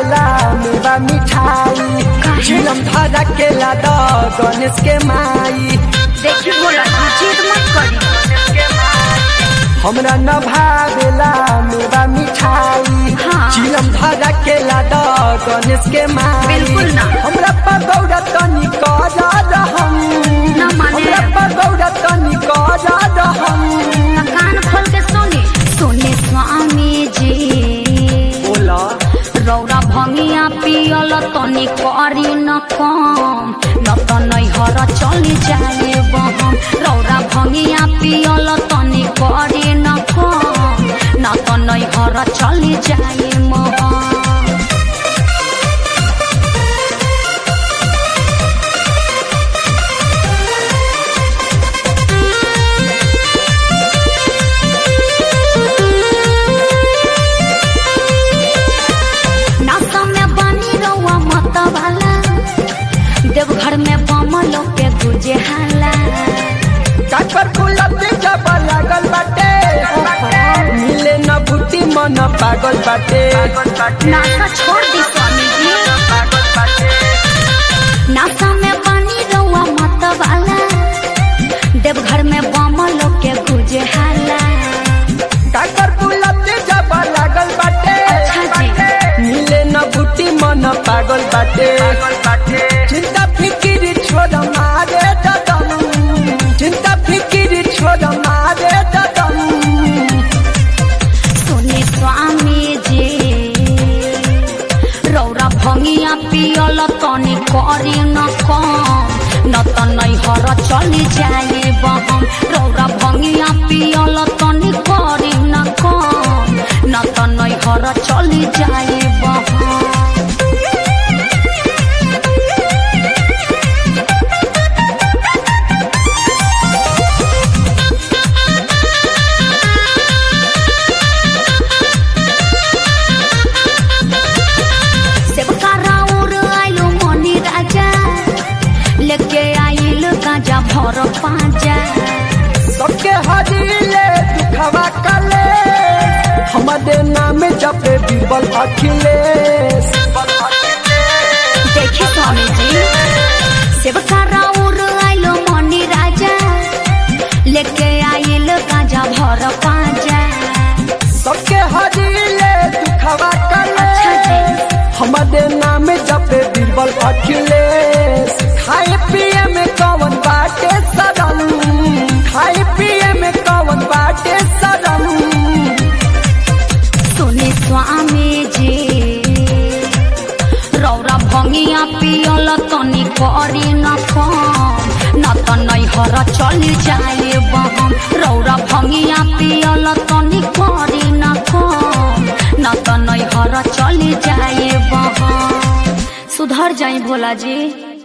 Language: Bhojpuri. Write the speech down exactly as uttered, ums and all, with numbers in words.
भावेला मेवा मिठाई चिलम धरा के लादा गणेश के माई। देखी बोला जिद मत करी। हमरा न भावेला मेवा मिठाई हाँ। चिलम धरा के लादा गणेश के माई। बिल्कुल ना। हमरा पगौड़ा तनी करा रहम न माने। हमरा पगौड़ा तनी करा रहम। कान खोल के सुनी सुने स्वामी जी बोला रौरा भंगिया पियल तनी करी न कम न त नैहर चली जाए बहम। रौरा भंगिया पियल तनी करी न कम न त नैहर चली जाए महम। देवघर में बमलो के गुजे हाला काकर फुलते जब लागल बाटे मिले न भूटी मन पागल बाटे। नासा छोड़ दी स्वामी जी नासा में पानी रहुआ मत वाला देवघर में बमलो के गुजे हाला काकर फुलते जब लागल बाटे मिले न भूटी मन पागल बाटे। चिंता फिकिर छोड़ मारे ददम चिंता फिकिर छोड़ मारे ददम। सुनी स्वामी जी रौरा भंगिया पियल तनी करी न कम न त नैहर चली जाए बहम। रौरा भंगिया पियल तनी करी न कम न त नैहर चली जाए बहम। लेके आइल गांजा भर पांजा सबके हरिले दुखवा कले हमारे नाम जपे बीरबल अखिलेश। देखी स्वामी जी सेवका राउर आइलो मनी राजा लेके आइल गांजा भर पांजा सबके हरिले दुखवा कले हमारे नाम जपे बीरबल अखिलेश। खाए पिए में कौन बाटे सदम खाए पिए में कौन बाटे सदम। सुने स्वामी जी रौरा भंगिया पियल तनी करी न कम न त नैहर चली जाए बहम। रौरा भंगिया पियल तनी करी न कम न त नैहर चली जाए बहम। सुधर जाए भोला जी।